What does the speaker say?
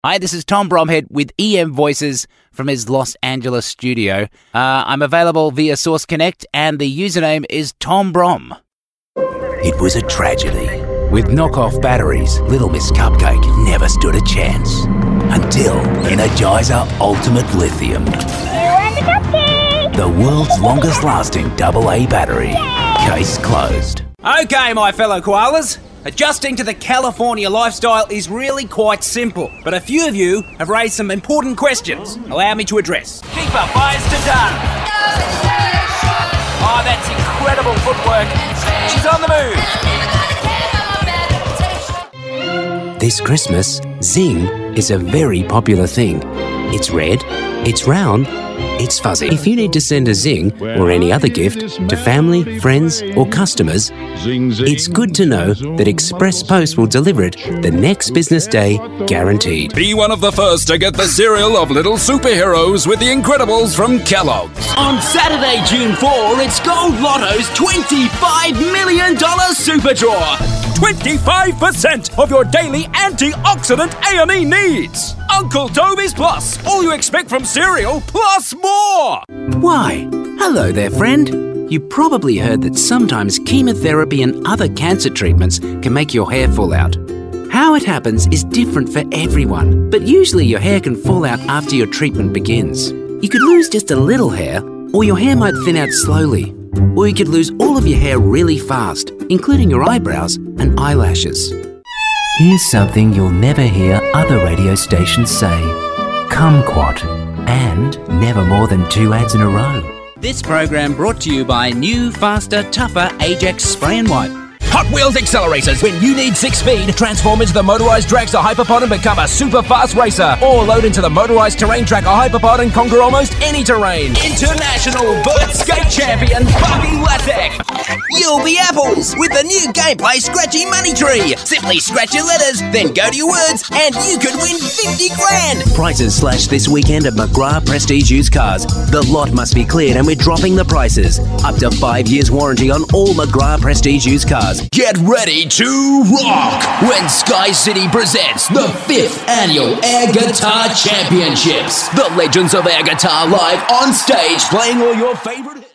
Hi, this is Tom Bromhead with EM Voices from his Los Angeles studio. I'm available via Source Connect and the username is Tom Brom. It was a tragedy. With knockoff batteries, Little Miss Cupcake never stood a chance. Until Energizer Ultimate Lithium. You and the cupcake! The world's longest lasting AA battery. Case closed. Okay, my fellow koalas. Adjusting to the California lifestyle is really quite simple, but a few of you have raised some important questions. Allow me to address. Keeper fires to Dunn. Oh, that's incredible footwork. She's on the move. This Christmas, Zing is a very popular thing. It's red, it's round, it's fuzzy. If you need to send a Zing or any other gift to family, friends or customers, it's good to know that Express Post will deliver it the next business day, guaranteed. Be one of the first to get the cereal of little superheroes with The Incredibles from Kellogg's. On Saturday, June 4, it's Gold Lotto's $25 million Super Draw. 25% of your daily antioxidant A&E needs. Uncle Toby's Plus. All you expect from cereal plus more. Why? Hello there, friend. You probably heard that sometimes chemotherapy and other cancer treatments can make your hair fall out. How it happens is different for everyone, but usually your hair can fall out after your treatment begins. You could lose just a little hair, or your hair might thin out slowly. Or you could lose all of your hair really fast, including your eyebrows and eyelashes. Here's something you'll never hear other radio stations say. Kumquat. And never more than 2 ads in a row. This program brought to you by new, faster, tougher Ajax Spray and Wipe. Hot Wheels accelerators. When you need 6 speed, transform into the motorized dragster Hyperpod and become a super fast racer. Or load into the motorized terrain tracker Hyperpod and conquer almost any terrain. International Vert Skate Champion Buffy Latek. You'll be apples with the new gameplay Scratchy Money Tree. Simply scratch your letters, then go to your words, and you could win 50 grand. Prices slash this weekend at McGrath Prestige Used Cars. The lot must be cleared and we're dropping the prices. Up to 5 years warranty on all McGrath Prestige Used Cars. Get ready to rock when Sky City presents the 5th Annual Air Guitar Championships. The legends of air guitar live on stage playing all your favorite hits.